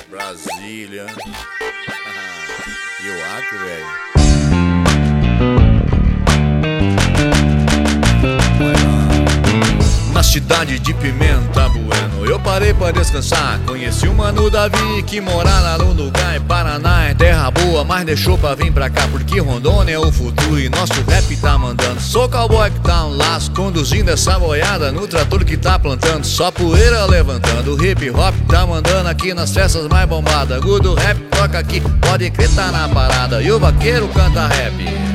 Brasília. E o Acre, velho. Na cidade de Pimenta Bueno, eu parei pra descansar. Conheci o mano Davi, que mora lá no lugar em Paraná. É terra boa, mas deixou pra vir pra cá, porque Rondônia é o futuro e nosso rap tá mandando. Sou cowboy que tá um laço, conduzindo essa boiada no trator que tá plantando. Só poeira levantando, o hip hop tá mandando aqui nas festas mais bombadas. Gudo Rap toca aqui, pode crer, tá na parada. E o vaqueiro canta rap,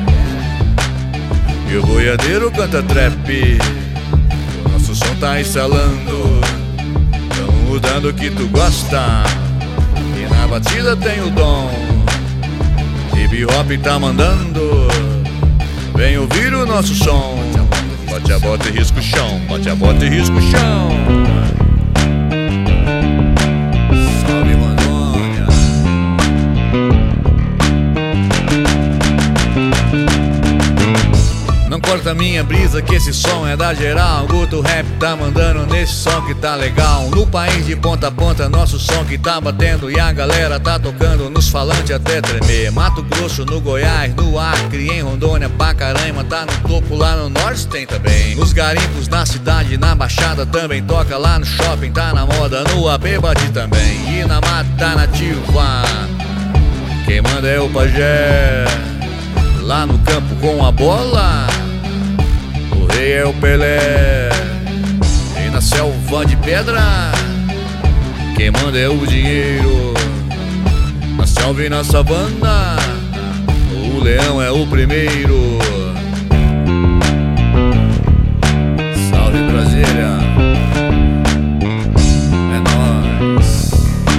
e o boiadeiro canta trap. Nosso som tá instalando, tamo mudando o que tu gosta. E na batida tem o dom, hip hop tá mandando. Vem ouvir o nosso som. Bote a bota e risca o chão, bote a bota e risca o chão. Salve Rondônia. Não corta minha brisa que esse som é da geral. Guto Rap tá mandando nesse som que tá legal. No país de ponta a ponta, nosso som que tá batendo. E a galera tá tocando nos falantes até tremer. Mato Grosso, no Goiás, no Acre, em Rondônia, Pacaraima, tá no topo, lá no norte tem também. Nos garimpos, na cidade, na Baixada também toca. Lá no shopping tá na moda, no AB bate também. E na mata nativa, quem manda é o pajé. Lá no campo com a bola, o rei é o Pelé. E na selva de pedra, quem manda é o dinheiro. Na selva e na savana, o leão é o primeiro. Salve Brasília, é nóis.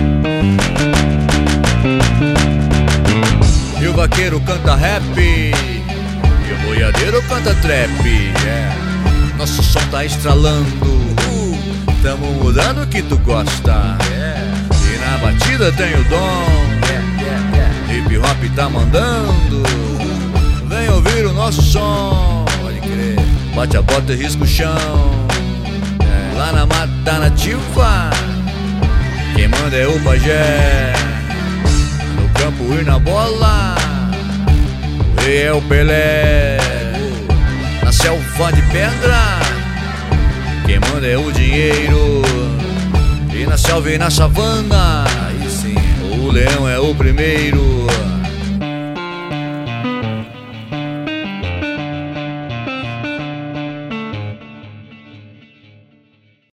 E o vaqueiro canta rap, e o boiadeiro canta trap, yeah. Nosso som tá estralando, tamo mudando o que tu gosta, yeah. E na batida tem o dom, hip hop tá mandando. Vem ouvir o nosso som, pode crer. Bate a bota e risca o chão, yeah. Lá na mata nativa, quem manda é o pajé. No campo e na bola, o rei é o Pelé. Na selva de pedra, quem manda é o dinheiro. E na selva e na savana, aí sim, o leão é o primeiro.